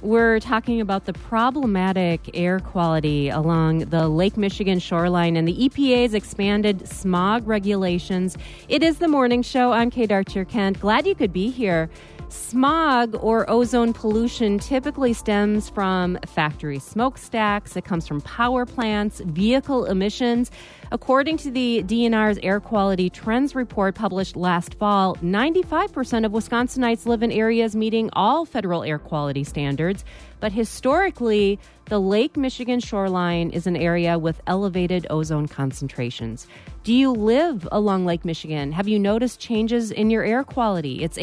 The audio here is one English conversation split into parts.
We're talking about the problematic air quality along the Lake Michigan shoreline and the EPA's expanded smog regulations. It is the morning show. I'm Kate Archer-Kent. Glad you could be here. Smog or ozone pollution typically stems from factory smokestacks. It comes from power plants, vehicle emissions. According to the DNR's Air Quality Trends Report published last fall, 95% of Wisconsinites live in areas meeting all federal air quality standards. But historically, the Lake Michigan shoreline is an area with elevated ozone concentrations. Do you live along Lake Michigan? Have you noticed changes in your air quality? It's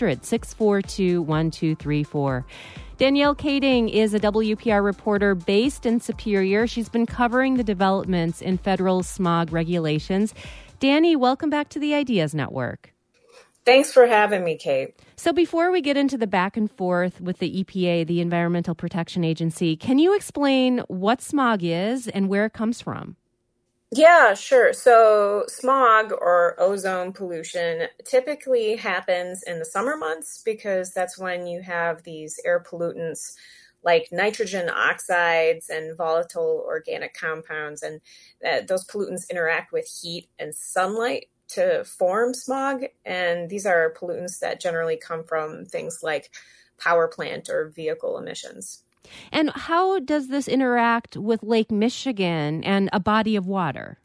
800-642-1234. Danielle Kading is a WPR reporter based in Superior. She's been covering the developments in federal smog regulations. Danny, welcome back to the Ideas Network. Thanks for having me, Kate. So before we get into the back and forth with the EPA, the Environmental Protection Agency, can you explain what smog is and where it comes from? Yeah, sure. So smog or ozone pollution typically happens in the summer months because that's when you have these air pollutants like nitrogen oxides and volatile organic compounds. And those pollutants interact with heat and sunlight to form smog. And these are pollutants that generally come from things like power plant or vehicle emissions. And how does this interact with Lake Michigan and a body of water?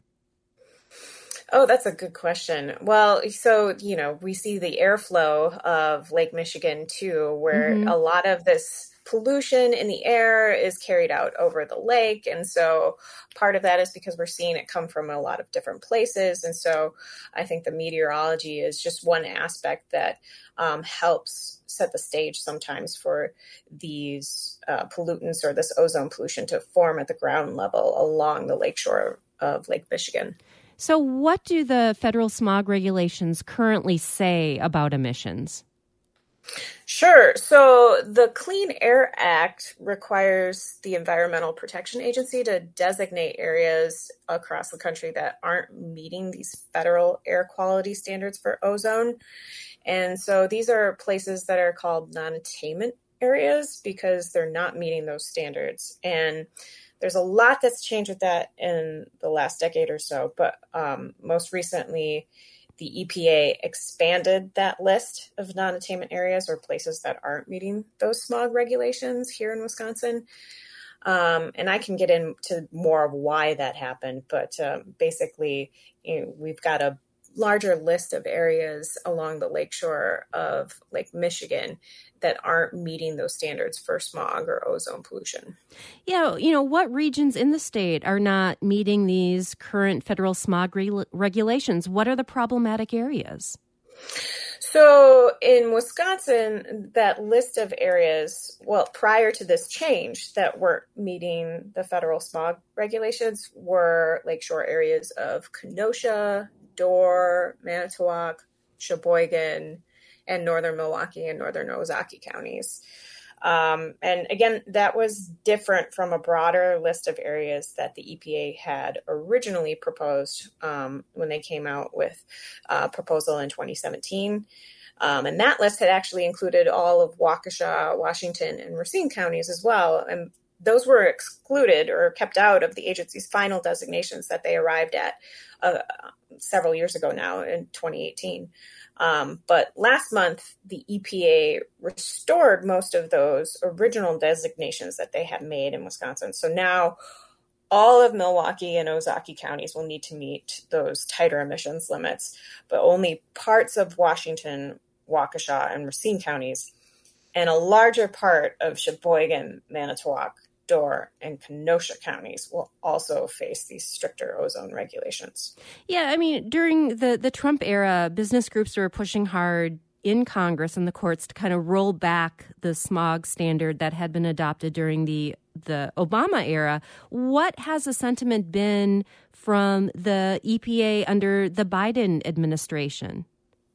Oh, that's a good question. Well, so, we see the airflow of Lake Michigan, too, where a lot of this pollution in the air is carried out over the lake. And so part of that is because we're seeing it come from a lot of different places. And so I think the meteorology is just one aspect that helps set the stage sometimes for these pollutants or this ozone pollution to form at the ground level along the lakeshore of Lake Michigan. So what do the federal smog regulations currently say about emissions? Sure. So the Clean Air Act requires the Environmental Protection Agency to designate areas across the country that aren't meeting these federal air quality standards for ozone. And so these are places that are called non-attainment areas because they're not meeting those standards. And there's a lot that's changed with that in the last decade or so. But most recently, the EPA expanded that list of non-attainment areas or places that aren't meeting those smog regulations here in Wisconsin. And I can get into more of why that happened. But basically, we've got a larger list of areas along the lakeshore of Lake Michigan that aren't meeting those standards for smog or ozone pollution. Yeah, what regions in the state are not meeting these current federal smog regulations? What are the problematic areas? So in Wisconsin, that list of areas, prior to this change that weren't meeting the federal smog regulations were lakeshore areas of Kenosha, Door, Manitowoc, Sheboygan, and northern Milwaukee and northern Ozaukee counties. And again, that was different from a broader list of areas that the EPA had originally proposed when they came out with a proposal in 2017. And that list had actually included all of Waukesha, Washington, and Racine counties as well. And those were excluded or kept out of the agency's final designations that they arrived at several years ago now in 2018. But last month, the EPA restored most of those original designations that they had made in Wisconsin. So now all of Milwaukee and Ozaukee counties will need to meet those tighter emissions limits, but only parts of Washington, Waukesha, and Racine counties, and a larger part of Sheboygan, Manitowoc, Door, and Kenosha counties will also face these stricter ozone regulations. Yeah, I mean, during the Trump era, business groups were pushing hard in Congress and the courts to kind of roll back the smog standard that had been adopted during the Obama era. What has the sentiment been from the EPA under the Biden administration?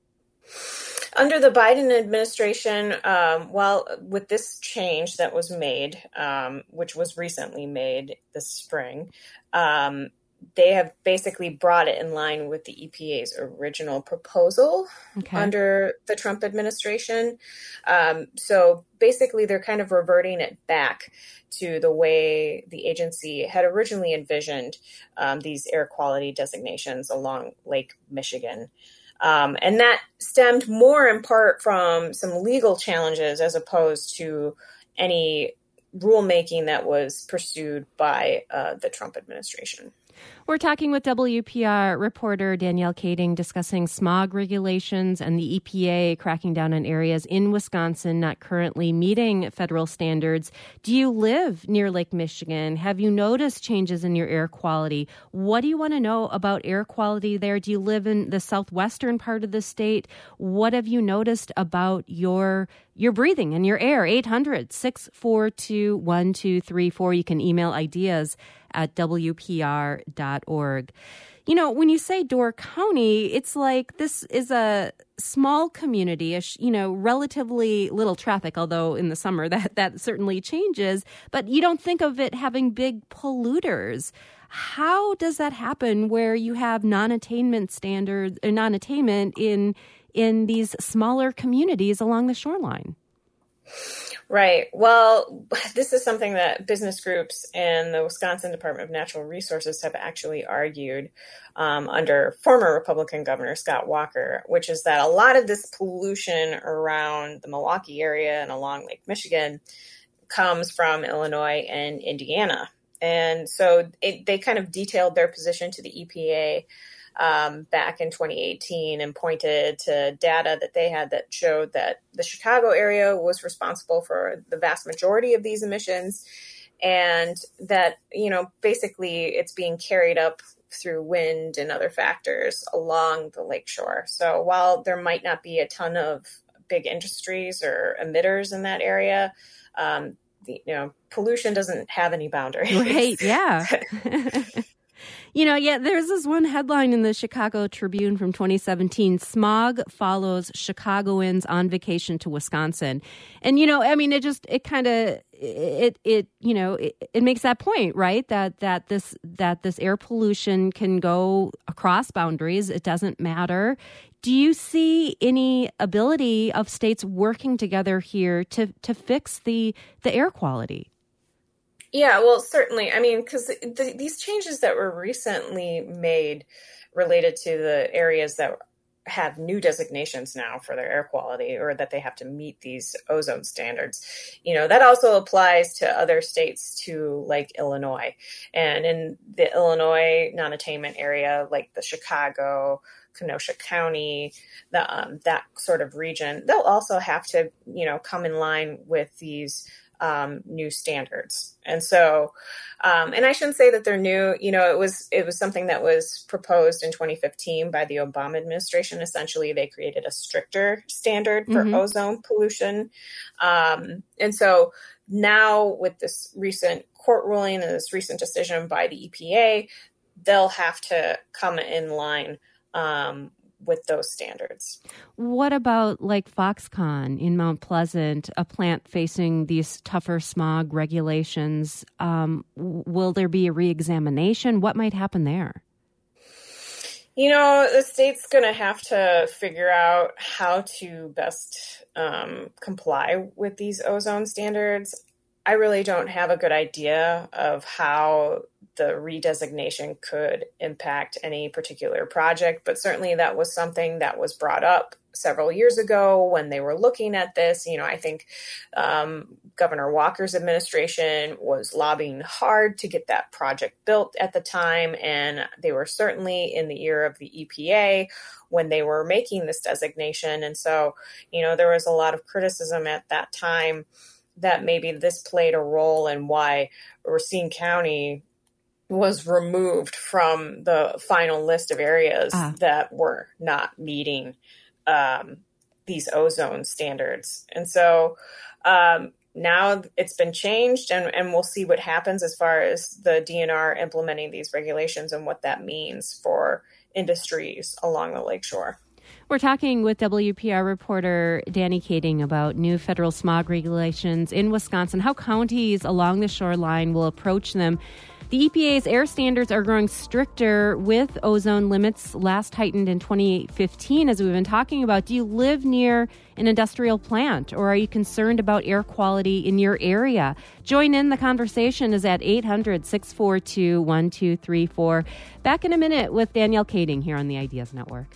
Under the Biden administration, with this change that was made, which was recently made this spring, they have basically brought it in line with the EPA's original proposal under the Trump administration. So basically, they're kind of reverting it back to the way the agency had originally envisioned these air quality designations along Lake Michigan. And that stemmed more in part from some legal challenges as opposed to any rulemaking that was pursued by the Trump administration. We're talking with WPR reporter Danielle Kading discussing smog regulations and the EPA cracking down on areas in Wisconsin not currently meeting federal standards. Do you live near Lake Michigan? Have you noticed changes in your air quality? What do you want to know about air quality there? Do you live in the southwestern part of the state? What have you noticed about your breathing and your air? 800-642-1234. You can email ideas at WPR.org. You know, when you say Door County, it's like this is a small community, relatively little traffic, although in the summer that certainly changes. But you don't think of it having big polluters. How does that happen where you have non-attainment standards or non-attainment in these smaller communities along the shoreline? Right. Well, this is something that business groups and the Wisconsin Department of Natural Resources have actually argued under former Republican Governor Scott Walker, which is that a lot of this pollution around the Milwaukee area and along Lake Michigan comes from Illinois and Indiana. And so they kind of detailed their position to the EPA back in 2018 and pointed to data that they had that showed that the Chicago area was responsible for the vast majority of these emissions, and that, basically it's being carried up through wind and other factors along the lakeshore. So while there might not be a ton of big industries or emitters in that area, pollution doesn't have any boundaries. Right, yeah. There's this one headline in the Chicago Tribune from 2017, Smog Follows Chicagoans on Vacation to Wisconsin. And, it makes that point, right? That this air pollution can go across boundaries. It doesn't matter. Do you see any ability of states working together here to fix the air quality? Yeah, well, certainly. I mean, because these changes that were recently made related to the areas that have new designations now for their air quality, or that they have to meet these ozone standards, that also applies to other states too, like Illinois. And in the Illinois non-attainment area, like the Chicago, Kenosha County, that sort of region, they'll also have to, come in line with these new standards. And so, and I shouldn't say that they're new, it was something that was proposed in 2015 by the Obama administration. Essentially, they created a stricter standard for ozone pollution. And so now with this recent court ruling and this recent decision by the EPA, they'll have to come in line with those standards. What about like Foxconn in Mount Pleasant, a plant facing these tougher smog regulations? Will there be a reexamination? What might happen there? The state's going to have to figure out how to best comply with these ozone standards. I really don't have a good idea of how the redesignation could impact any particular project, but certainly that was something that was brought up several years ago when they were looking at this. I think Governor Walker's administration was lobbying hard to get that project built at the time, and they were certainly in the ear of the EPA when they were making this designation. And so, there was a lot of criticism at that time that maybe this played a role in why Racine County was removed from the final list of areas that were not meeting these ozone standards. And so now it's been changed, and we'll see what happens as far as the DNR implementing these regulations and what that means for industries along the lakeshore. We're talking with WPR reporter Danny Kading about new federal smog regulations in Wisconsin, how counties along the shoreline will approach them. The EPA's air standards are growing stricter with ozone limits last heightened in 2015, as we've been talking about. Do you live near an industrial plant, or are you concerned about air quality in your area? Join in. The conversation is at 800-642-1234. Back in a minute with Danielle Kading here on the Ideas Network.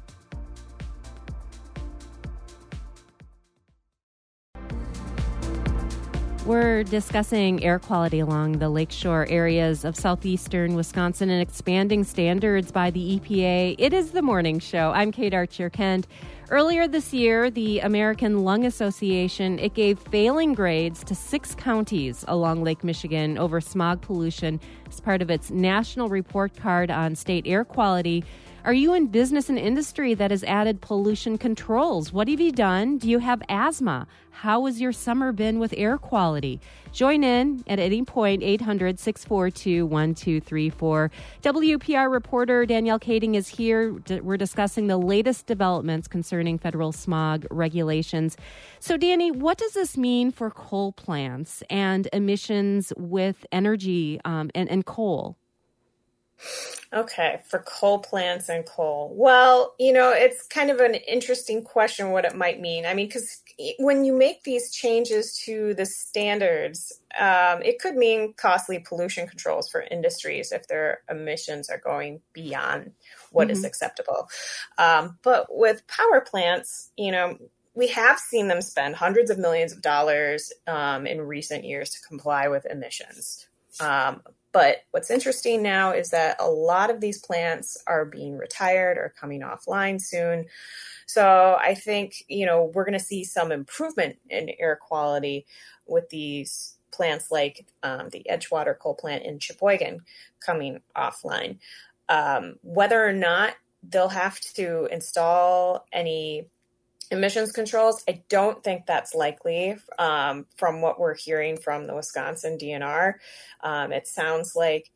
We're discussing air quality along the lakeshore areas of southeastern Wisconsin and expanding standards by the EPA. It is the morning show. I'm Kate Archer-Kent. Earlier this year, the American Lung Association, it gave failing grades to 6 counties along Lake Michigan over smog pollution as part of its national report card on state air quality. Are you in business and industry that has added pollution controls? What have you done? Do you have asthma? How has your summer been with air quality? Join in at any point, 800-642-1234. WPR reporter Danielle Kading is here. We're discussing the latest developments concerning federal smog regulations. So, Danny, what does this mean for coal plants and emissions with energy and coal? Okay, for coal plants and coal. Well, it's kind of an interesting question what it might mean. I mean, because when you make these changes to the standards, it could mean costly pollution controls for industries if their emissions are going beyond what is acceptable. But with power plants, we have seen them spend hundreds of millions of dollars in recent years to comply with emissions. But what's interesting now is that a lot of these plants are being retired or coming offline soon. So I think, we're going to see some improvement in air quality with these plants like the Edgewater coal plant in Sheboygan coming offline. Whether or not they'll have to install any emissions controls, I don't think that's likely from what we're hearing from the Wisconsin DNR. It sounds like,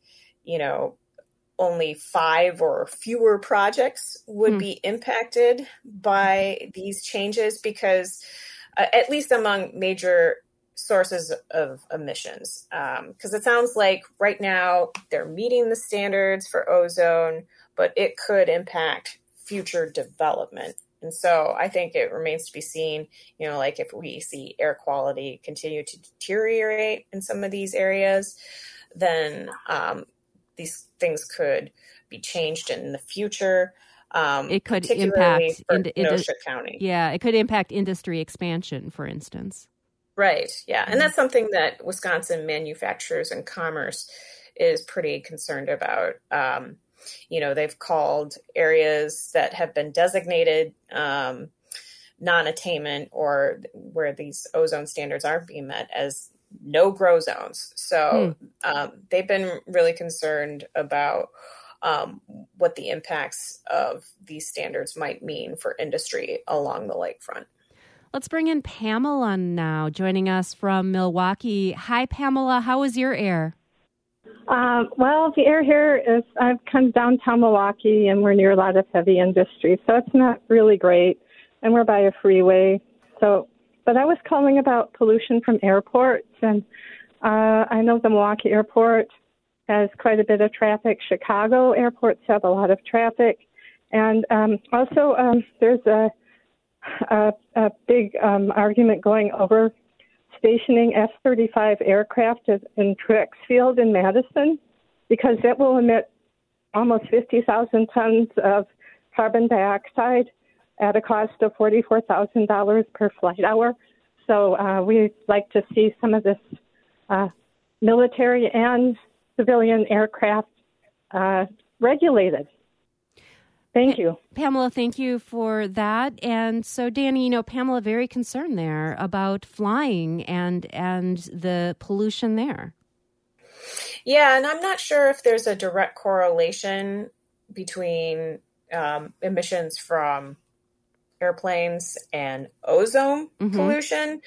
only 5 or fewer projects would be impacted by these changes because at least among major sources of emissions, because it sounds like right now they're meeting the standards for ozone, but it could impact future development. And so I think it remains to be seen, like if we see air quality continue to deteriorate in some of these areas, then these things could be changed in the future. It could impact Kenosha County. Yeah, it could impact industry expansion, for instance. Right. Yeah. And that's something that Wisconsin Manufacturers and Commerce is pretty concerned about. They've called areas that have been designated non-attainment or where these ozone standards aren't being met as no-grow zones. So they've been really concerned about what the impacts of these standards might mean for industry along the lakefront. Let's bring in Pamela now, joining us from Milwaukee. Hi, Pamela. How is your air? Well, the air here is, I've come downtown Milwaukee and we're near a lot of heavy industry, so it's not really great. And we're by a freeway. But I was calling about pollution from airports, and I know the Milwaukee airport has quite a bit of traffic. Chicago airports have a lot of traffic. And also there's a big argument going over stationing F-35 aircraft in Truex Field in Madison, because it will emit almost 50,000 tons of carbon dioxide at a cost of $44,000 per flight hour. So we'd like to see some of this military and civilian aircraft regulated. Thank you. Pamela, thank you for that. And so, Danny, Pamela very concerned there about flying and the pollution there. Yeah, and I'm not sure if there's a direct correlation between emissions from airplanes and ozone pollution.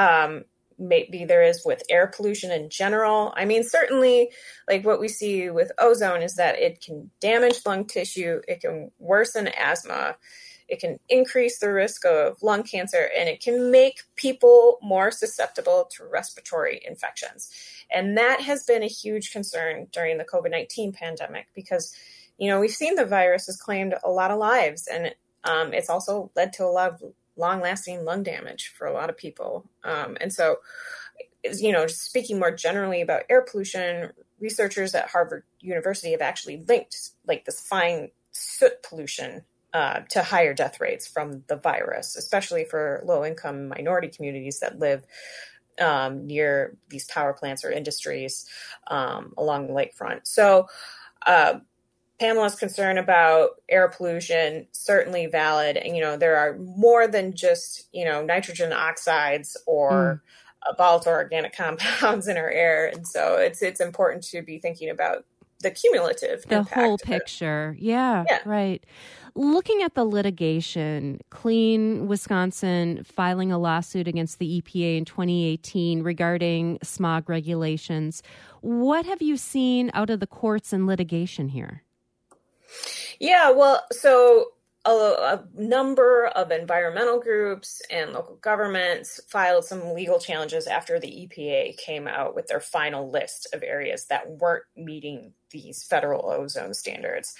Maybe there is with air pollution in general. I mean, certainly, like what we see with ozone is that it can damage lung tissue, it can worsen asthma, it can increase the risk of lung cancer, and it can make people more susceptible to respiratory infections. And that has been a huge concern during the COVID-19 pandemic because, we've seen the virus has claimed a lot of lives, and it's also led to a lot of long-lasting lung damage for a lot of people. And so, speaking more generally about air pollution, researchers at Harvard University have actually linked like this fine soot pollution to higher death rates from the virus, especially for low-income minority communities that live near these power plants or industries along the lakefront. So Pamela's concern about air pollution, certainly valid. And, there are more than just, nitrogen oxides or volatile organic compounds in our air. And so it's important to be thinking about the cumulative the impact whole picture. Yeah, right. Looking at the litigation, Clean Wisconsin filing a lawsuit against the EPA in 2018 regarding smog regulations. What have you seen out of the courts and litigation here? Yeah, well, so a number of environmental groups and local governments filed some legal challenges after the EPA came out with their final list of areas that weren't meeting these federal ozone standards.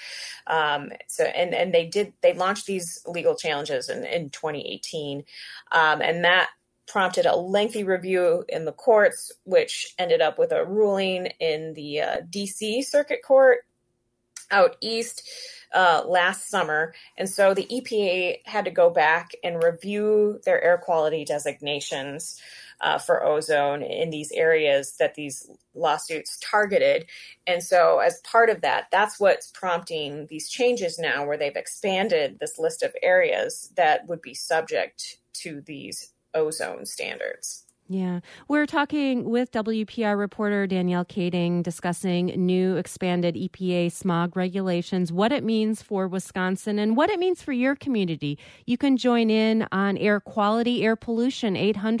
They launched these legal challenges in 2018, and that prompted a lengthy review in the courts, which ended up with a ruling in the DC Circuit Court out east last summer. And so the EPA had to go back and review their air quality designations for ozone in these areas that these lawsuits targeted. And so as part of that, that's what's prompting these changes now, where they've expanded this list of areas that would be subject to these ozone standards. Yeah. We're talking with WPR reporter Danielle Kading, discussing new expanded EPA smog regulations, what it means for Wisconsin and what it means for your community. You can join in on air quality, air pollution,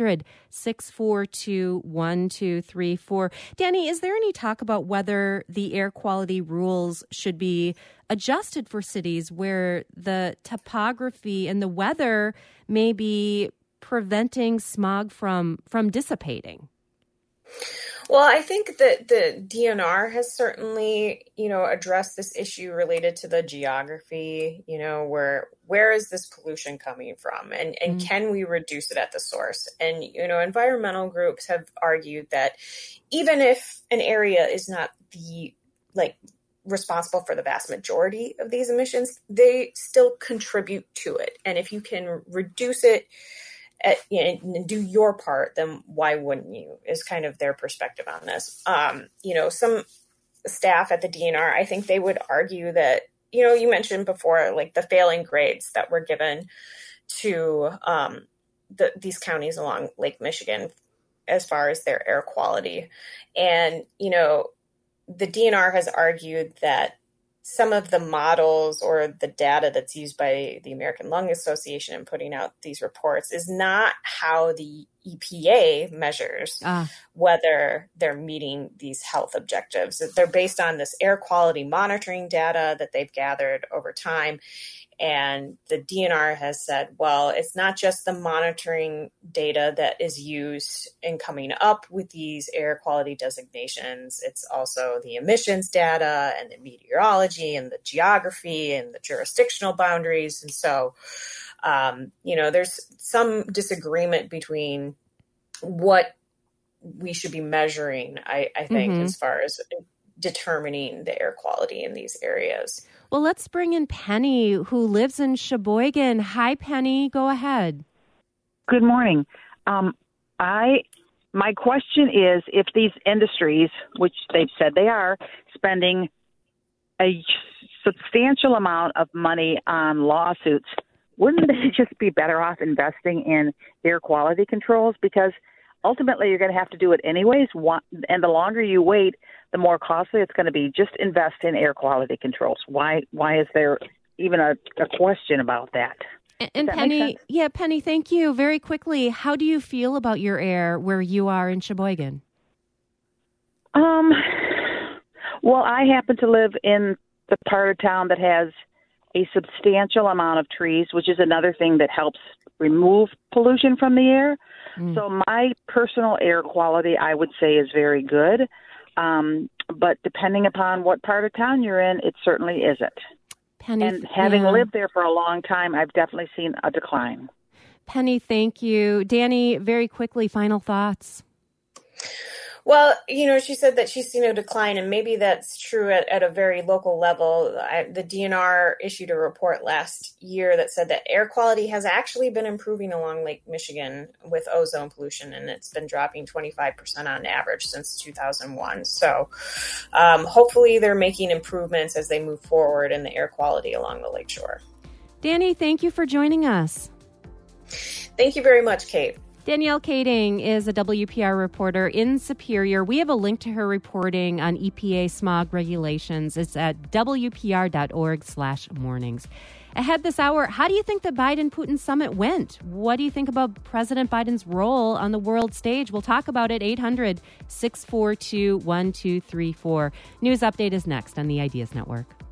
800-642-1234. Danny, is there any talk about whether the air quality rules should be adjusted for cities where the topography and the weather may be preventing smog from dissipating? Well, I think that the DNR has certainly, addressed this issue related to the geography, where is this pollution coming from, and can we reduce it at the source? And, environmental groups have argued that even if an area is not responsible for the vast majority of these emissions, they still contribute to it. And if you can reduce it and do your part, then why wouldn't you, is kind of their perspective on this. Some staff at the DNR, I think they would argue that, you mentioned before, like the failing grades that were given to these counties along Lake Michigan as far as their air quality. And, the DNR has argued that some of the models or the data that's used by the American Lung Association in putting out these reports is not how the EPA measures whether they're meeting these health objectives. They're based on this air quality monitoring data that they've gathered over time. And the DNR has said, well, it's not just the monitoring data that is used in coming up with these air quality designations. It's also the emissions data and the meteorology and the geography and the jurisdictional boundaries. And so, there's some disagreement between what we should be measuring, I think, as far as determining the air quality in these areas. Well, let's bring in Penny, who lives in Sheboygan. Hi, Penny. Go ahead. Good morning. My question is, if these industries, which they've said they are, spending a substantial amount of money on lawsuits, wouldn't they just be better off investing in air quality controls? Because ultimately you're going to have to do it anyways, and the longer you wait, the more costly it's going to be. Just invest in air quality controls. Why is there even a question about that? And Penny, Penny, thank you. Very quickly, how do you feel about your air where you are in Sheboygan? Well, I happen to live in the part of town that has a substantial amount of trees, which is another thing that helps remove pollution from the air. So my personal air quality, I would say, is very good. But depending upon what part of town you're in, it certainly isn't. Penny, and having lived there for a long time, I've definitely seen a decline. Penny, thank you. Danny, very quickly, final thoughts. Well, she said that she's seen a decline, and maybe that's true at a very local level. The DNR issued a report last year that said that air quality has actually been improving along Lake Michigan with ozone pollution, and it's been dropping 25% on average since 2001. So hopefully they're making improvements as they move forward in the air quality along the lakeshore. Danny, thank you for joining us. Thank you very much, Kate. Danielle Kading is a WPR reporter in Superior. We have a link to her reporting on EPA smog regulations. It's at wpr.org/mornings. Ahead this hour, how do you think the Biden-Putin summit went? What do you think about President Biden's role on the world stage? We'll talk about it. 800-642-1234. News Update is next on the Ideas Network.